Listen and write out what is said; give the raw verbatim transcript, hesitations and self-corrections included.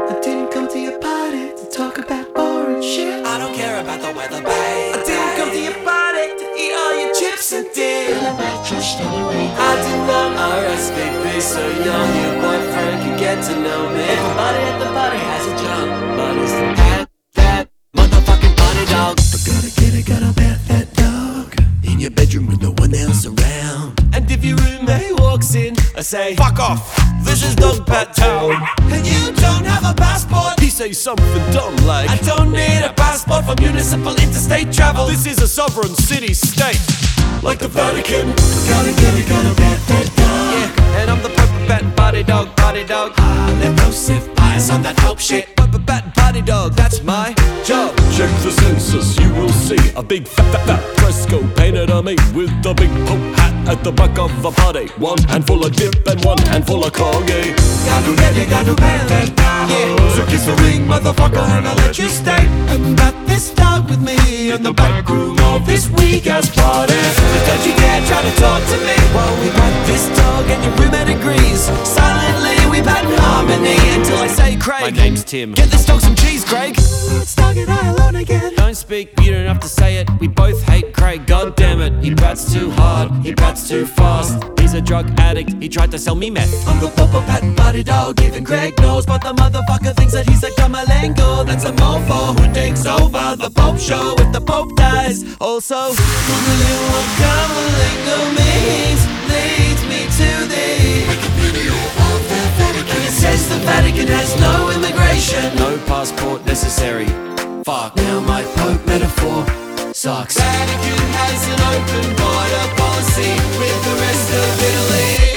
I didn't come to your party to talk about boring shit. I don't care about the weather, babe. I didn't come to your party to eat all your chips and dip. I did not R S V P so young your boyfriend could get to know me. Everybody at the party has a job, but it's the bad, bad motherfucking party dog. I gotta get it, got a bad fat dog in your bedroom with no one else around. And if your roommate walks in, I say, fuck off, this is Dog Pat Town. And you don't have a passport. He say something dumb like, I don't need a passport for municipal interstate travel. this is a sovereign city-state, like the Vatican. Gotta get it, got a bad fat dog. Yeah, and I'm the Papa Bat Party Dog, Party Dog. Ah, leprosive bias on that dope shit. Papa Bat Party Dog, that's my job. Check the census, you will see a big fat, fat, fat fresco painted on me with the big pope hat at the back of the party. One handful of dip and one handful of corgi. Gotta get it, got a bad fat dog. Yeah. So kiss the ring, motherfucker, and I'll let you stay. And bat this dog with me in the back room of this weak ass party. But don't you dare try to talk to me While we pat this dog and your roommate agrees. silently. We pat in harmony until I say, My Craig, name's Tim. get this dog some cheese, Craig. It's dog and I alone again. Don't speak, you don't have to say it. We both hate Craig, god damn it. He bats too hard, he bats too fast. He's a drug addict, he tried to sell me meth. I'm the Papa Pat Party Dog, even Greg knows. But the motherfucker thinks that he's a Kamalengo. That's a mofo who takes over the Pope show if the Pope dies. Also, Googling what Kamalengo means leads me to the Wikipedia of the Vatican. It says the Vatican has no immigration. no passport necessary. Fuck. Now my Pope metaphor sucks. Vatican has an open border policy with the rest of Italy.